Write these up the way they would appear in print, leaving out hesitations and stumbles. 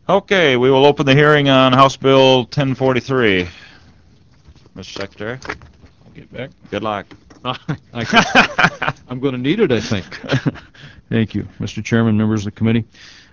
Okay, we will open the hearing on House Bill 1043. Mr. Secretary, I'll get back. good luck. I'm going to need it, I think. Thank you, Mr. Chairman, members of the committee.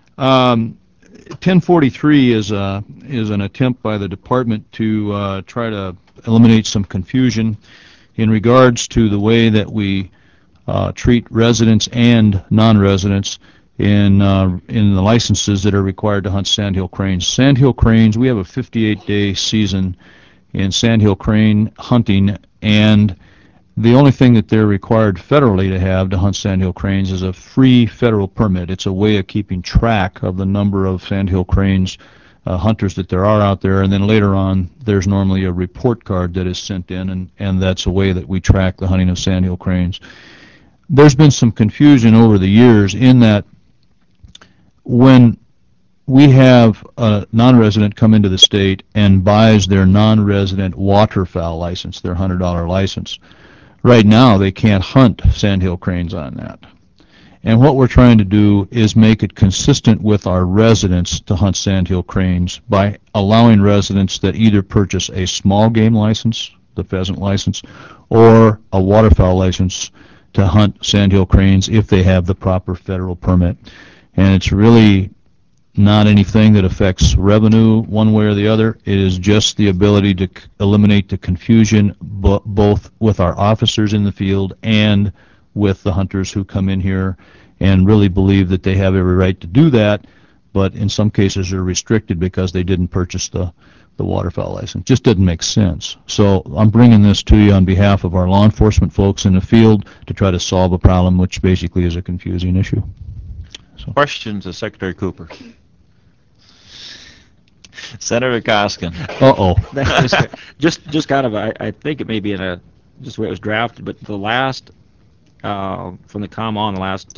1043 is an attempt by the department to try to eliminate some confusion in regards to the way that we treat residents and non-residents in the licenses that are required to hunt sandhill cranes. Sandhill cranes, we have a 58-day season in sandhill crane hunting, and the only thing that they're required federally to have to hunt sandhill cranes is a free federal permit. It's a way of keeping track of the number of sandhill cranes hunters that there are out there, and then later on there's normally a report card that is sent in, and that's a way that we track the hunting of sandhill cranes. There's been some confusion over the years in that when we have a non-resident come into the state and buys their non-resident waterfowl license, their $100 license, right now they can't hunt sandhill cranes on that. And what we're trying to do is make it consistent with our residents to hunt sandhill cranes by allowing residents that either purchase a small game license, the pheasant license, or a waterfowl license to hunt sandhill cranes if they have the proper federal permit. And it's really not anything that affects revenue one way or the other. It is just the ability to eliminate the confusion both with our officers in the field and with the hunters who come in here and really believe that they have every right to do that, but in some cases are restricted because they didn't purchase the waterfowl license. Just doesn't make sense. So I'm bringing this to you on behalf of our law enforcement folks in the field to try to solve a problem which basically is a confusing issue. So. Questions of Secretary Cooper? Senator Koskin. Just kind of, I think it may be in just the way it was drafted, but the last, from the comma on the last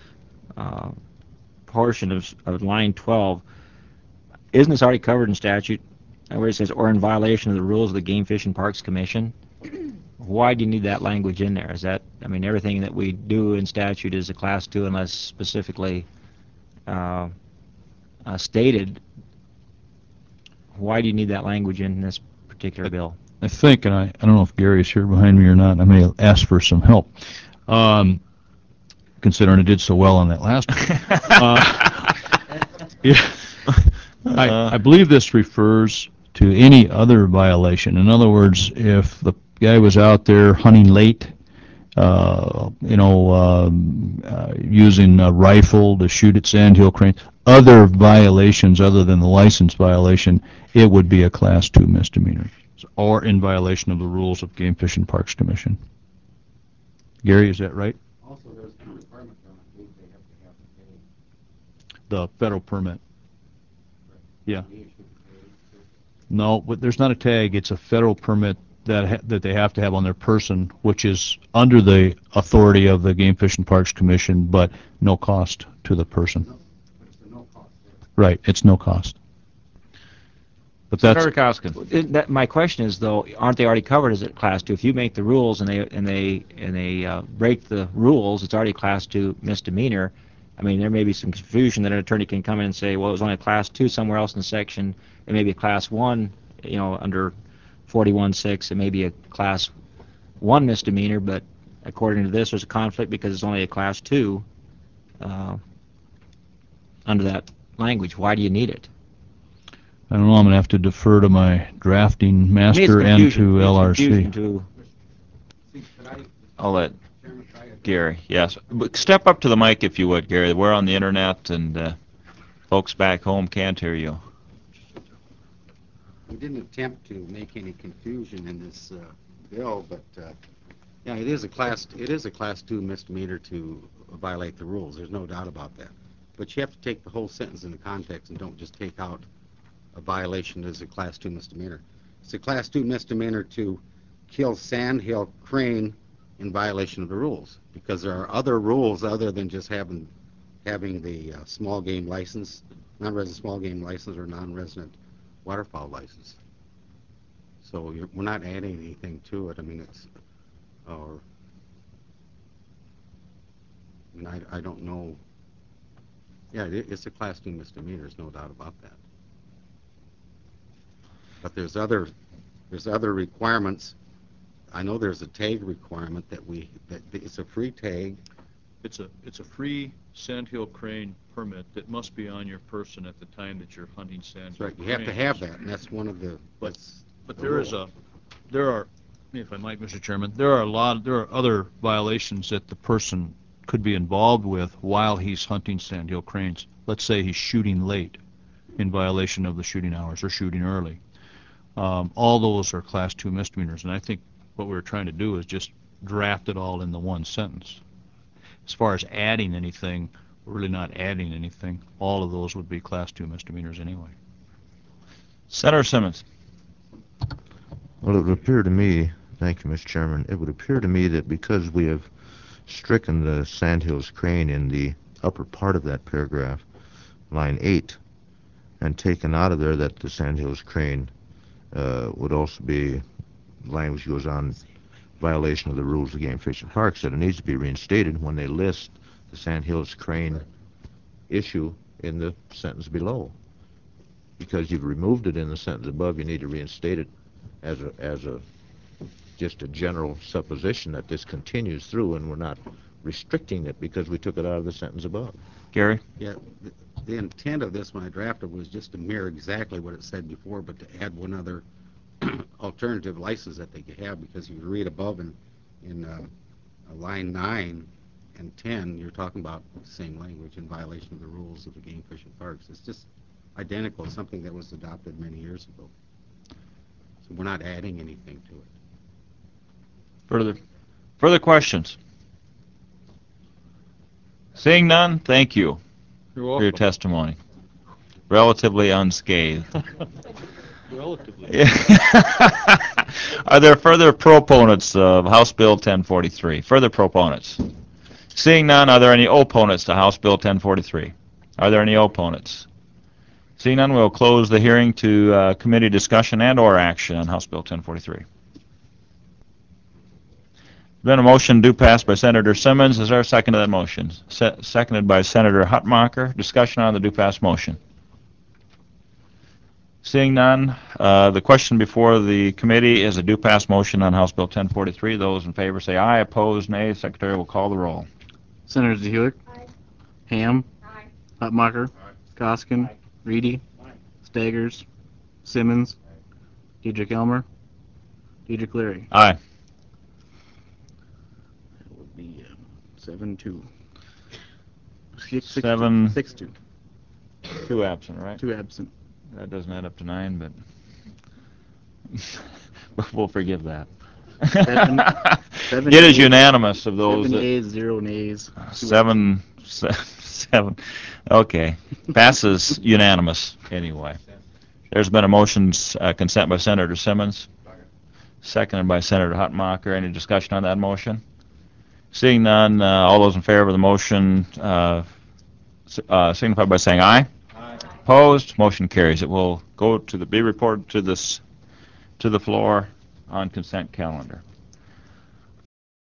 portion of line 12, isn't this already covered in statute? Where it says, or in violation of the rules of the Game Fish and Parks Commission? Why do you need that language in there? Is that, I mean, everything that we do in statute is a Class 2 unless specifically stated. Why do you need that language in this particular bill? I think, and I don't know if Gary's here behind me or not, I may ask for some help, considering I did so well on that last one. I believe this refers to any other violation. In other words, if the guy was out there hunting late, using a rifle to shoot at sandhill cranes, other violations other than the license violation, it would be a Class 2 misdemeanor, or in violation of the rules of Game Fish and Parks Commission. Gary, is that right? Also, there's no requirement on it. They have to have the federal permit. Right. Yeah. No, but there's not a tag. It's a federal permit that they have to have on their person, which is under the authority of the Game Fish and Parks Commission, but no cost to the person. No, but it's a no cost. Right, it's no cost. But Senator Koskin. My question is, though, aren't they already covered as a Class 2? If you make the rules and they break the rules, it's already a Class 2 misdemeanor. I mean, there may be some confusion that an attorney can come in and say, well, it was only a Class 2 somewhere else in the section. It may be a Class 1, under 41.6. It may be a Class 1 misdemeanor, but according to this, there's a conflict because it's only a Class 2 under that language. Why do you need it? I don't know. I'm going to have to defer to my drafting master and to LRC. I'll let Gary. Yes. Step up to the mic if you would, Gary. We're on the internet and folks back home can't hear you. We didn't attempt to make any confusion in this bill, but yeah, it is a Class 2 misdemeanor to violate the rules. There's no doubt about that. But you have to take the whole sentence into context and don't just take out a violation as a Class 2 misdemeanor. It's a Class 2 misdemeanor to kill sandhill crane in violation of the rules, because there are other rules other than just having the small game license, non-resident small game license or non-resident waterfowl license. So we're not adding anything to it. I mean, I don't know Yeah, it's a Class 2 misdemeanor, there's no doubt about that. But there's other requirements. I know there's a tag requirement that it's a free tag. It's a free sandhill crane permit that must be on your person at the time that you're hunting sandhill That's right, you cranes. have to have that, and that's one of the... But the there are, if I might, Mr. Chairman, there are other violations that the person could be involved with while he's hunting sandhill cranes. Let's say he's shooting late in violation of the shooting hours or shooting early. All those are Class 2 misdemeanors, and I think what we're trying to do is just draft it all in the one sentence. As far as adding anything, we're really not adding anything. All of those would be Class 2 misdemeanors anyway. Senator Simmons. Well, it would appear to me, thank you, Mr. Chairman, it would appear to me that because we have stricken the sandhills crane in the upper part of that paragraph, line 8, and taken out of there that the sandhills crane would also be, language goes on, violation of the rules of game fish and parks, that it needs to be reinstated when they list the sandhills crane issue in the sentence below. Because you've removed it in the sentence above, you need to reinstate it as just a general supposition that this continues through, and we're not restricting it because we took it out of the sentence above. Gary? Yeah, the intent of this when I drafted was just to mirror exactly what it said before, but to add one other alternative license that they could have, because you read above in line 9 and 10, you're talking about the same language in violation of the rules of the game fish and parks. It's just identical to something that was adopted many years ago. So we're not adding anything to it. Further questions? Seeing none, thank you You're for welcome. your testimony. Relatively unscathed. Relatively. Are there further proponents of House Bill 1043? Further proponents? Seeing none, are there any opponents to House Bill 1043? Are there any opponents? Seeing none, we'll close the hearing to committee discussion and/or action on House Bill 1043. Been a motion do pass by Senator Simmons. Is there a second to that motion? Seconded by Senator Hutmacher. Discussion on the do pass motion. Seeing none, the question before the committee is a do pass motion on House Bill 1043. Those in favor say aye. Opposed, nay. Secretary will call the roll. Senator Zehulik? Aye. Ham? Aye. Hutmacher? Aye. Koskin? Aye. Reedy? Aye. Staggers? Simmons? Aye. Dedrick Elmer? Dedrick Leary? Aye. That would be 7-2. 6-2. 6-2. 2 absent, right? 2 absent. That doesn't add up to 9, but we'll forgive that. Seven It is nays, unanimous of those. 7 ayes, 0 nays. 7. Okay. Passes unanimous anyway. There's been a motion consent by Senator Simmons. Seconded by Senator Hutmacher. Any discussion on that motion? Seeing none, all those in favor of the motion signify by saying aye. Aye. Opposed? Motion carries. It will go to be reported to the floor on consent calendar.